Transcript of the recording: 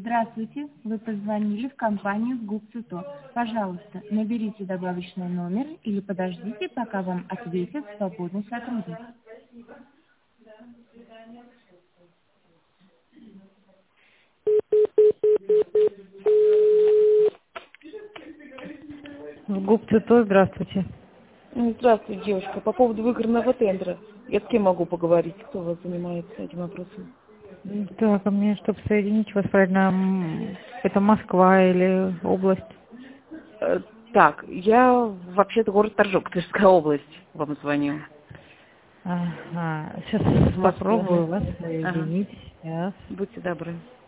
Здравствуйте, вы позвонили в компанию ГУП-ЦУТО. Пожалуйста, наберите добавочный номер или подождите, пока вам ответит свободный сотрудник. ГУП-ЦУТО, здравствуйте. Здравствуйте, девушка. По поводу выигранного тендера. Я с кем могу поговорить? Кто у вас занимается этим вопросом? Так, а мне, чтобы соединить вас правильно, это Москва или область? Так, я вообще-то город Торжок, Тверская область, вам звоню. Ага, сейчас В Москве, попробую да? вас Ага. соединить. Сейчас. Будьте добры.